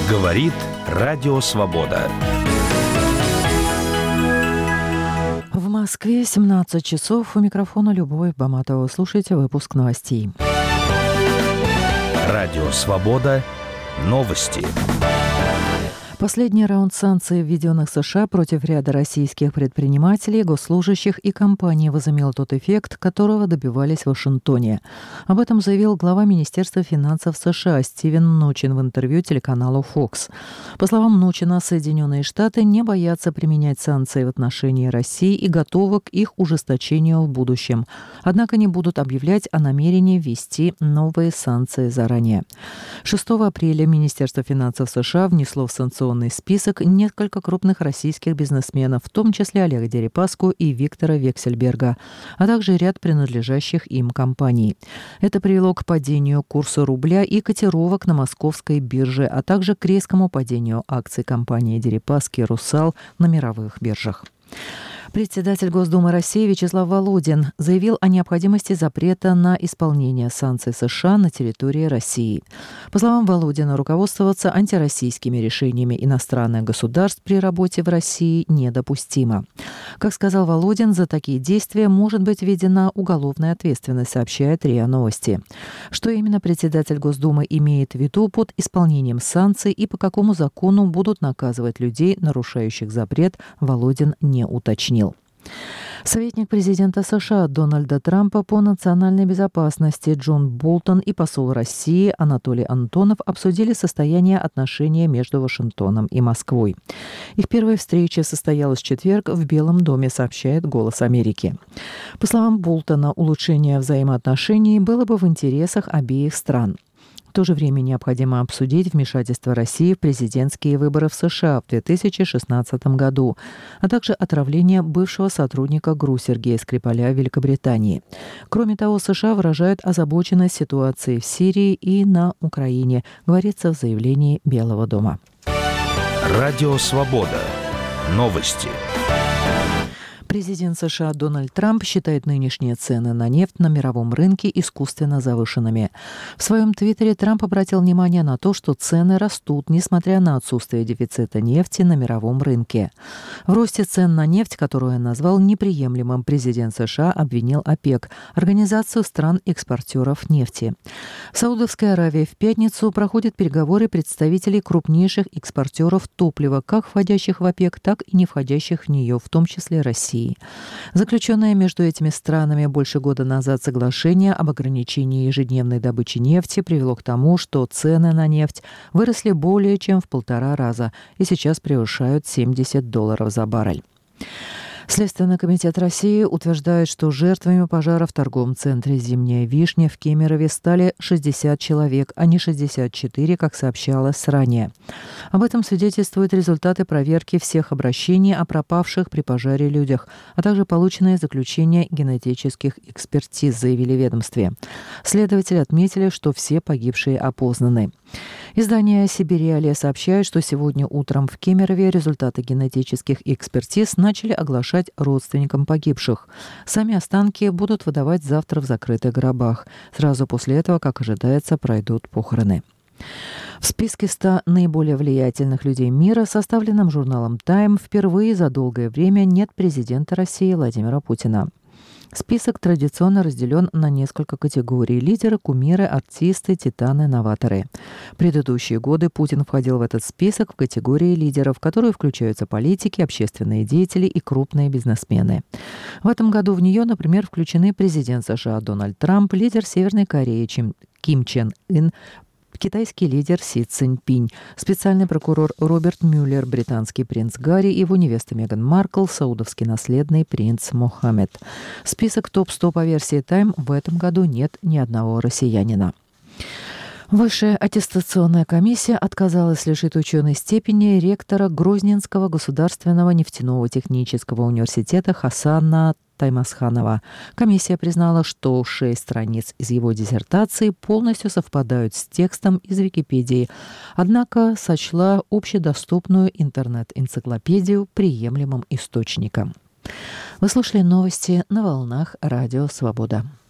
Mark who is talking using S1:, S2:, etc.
S1: Говорит Радио Свобода.
S2: В Москве 17 часов. У микрофона Любовь Баматова. Слушайте выпуск новостей.
S1: Радио Свобода. Новости.
S2: Последний раунд санкций, введенных США против ряда российских предпринимателей, госслужащих и компаний, возымел тот эффект, которого добивались в Вашингтоне. Об этом заявил глава Министерства финансов США Стивен Мнучин в интервью телеканалу Fox. По словам Мнучина, Соединенные Штаты не боятся применять санкции в отношении России и готовы к их ужесточению в будущем. Однако не будут объявлять о намерении ввести новые санкции заранее. 6 апреля Министерство финансов США внесло в санкционный список несколько крупных российских бизнесменов, в том числе Олега Дерипаску и Виктора Вексельберга, а также ряд принадлежащих им компаний. Это привело к падению курса рубля и котировок на московской бирже, а также к резкому падению акций компании Дерипаски и «Русал» на мировых биржах. Председатель Госдумы России Вячеслав Володин заявил о необходимости запрета на исполнение санкций США на территории России. По словам Володина, руководствоваться антироссийскими решениями иностранных государств при работе в России недопустимо. Как сказал Володин, за такие действия может быть введена уголовная ответственность, сообщает РИА Новости. Что именно председатель Госдумы имеет в виду под исполнением санкций и по какому закону будут наказывать людей, нарушающих запрет, Володин не уточнил. Советник президента США Дональда Трампа по национальной безопасности Джон Болтон и посол России Анатолий Антонов обсудили состояние отношений между Вашингтоном и Москвой. Их первая встреча состоялась в четверг в Белом доме, сообщает «Голос Америки». По словам Болтона, улучшение взаимоотношений было бы в интересах обеих стран. В то же время необходимо обсудить вмешательство России в президентские выборы в США в 2016 году, а также отравление бывшего сотрудника ГРУ Сергея Скрипаля в Великобритании. Кроме того, США выражают озабоченность ситуацией в Сирии и на Украине, говорится в заявлении Белого дома.
S1: Радио Свобода. Новости.
S2: Президент США Дональд Трамп считает нынешние цены на нефть на мировом рынке искусственно завышенными. В своем твиттере Трамп обратил внимание на то, что цены растут, несмотря на отсутствие дефицита нефти на мировом рынке. В росте цен на нефть, которую он назвал неприемлемым, президент США обвинил ОПЕК, организацию стран-экспортеров нефти. В Саудовской Аравии в пятницу проходят переговоры представителей крупнейших экспортеров топлива, как входящих в ОПЕК, так и не входящих в нее, в том числе России. Заключенное между этими странами больше года назад соглашение об ограничении ежедневной добычи нефти привело к тому, что цены на нефть выросли более чем в 1,5 раза и сейчас превышают $70 за баррель. Следственный комитет России утверждает, что жертвами пожара в торговом центре «Зимняя вишня» в Кемерове стали 60 человек, а не 64, как сообщалось ранее. Об этом свидетельствуют результаты проверки всех обращений о пропавших при пожаре людях, а также полученные заключения генетических экспертиз, заявили в ведомстве. Следователи отметили, что все погибшие опознаны. Издание «Сибириалия» сообщает, что сегодня утром в Кемерове результаты генетических экспертиз начали оглашать родственникам погибших. Сами останки будут выдавать завтра в закрытых гробах. Сразу после этого, как ожидается, пройдут похороны. В списке 100 наиболее влиятельных людей мира, составленном журналом «Тайм», впервые за долгое время нет президента России Владимира Путина. Список традиционно разделен на несколько категорий: лидеры, кумиры, артисты, титаны, новаторы. В предыдущие годы Путин входил в этот список в категории лидеров, в которые включаются политики, общественные деятели и крупные бизнесмены. В этом году в нее, например, включены президент США Дональд Трамп, лидер Северной Кореи Ким Чен Ын, китайский лидер Си Цзиньпинь, специальный прокурор Роберт Мюллер, британский принц Гарри и его невеста Меган Маркл, саудовский наследный принц Мохаммед. Список топ-100 по версии Time в этом году нет ни одного россиянина. Высшая аттестационная комиссия отказалась лишить ученой степени ректора Грозненского государственного нефтяного технического университета Хасана Таймасханова. Комиссия признала, что 6 страниц из его диссертации полностью совпадают с текстом из Википедии, однако сочла общедоступную интернет-энциклопедию приемлемым источником. Вы слушали новости на волнах Радио Свобода.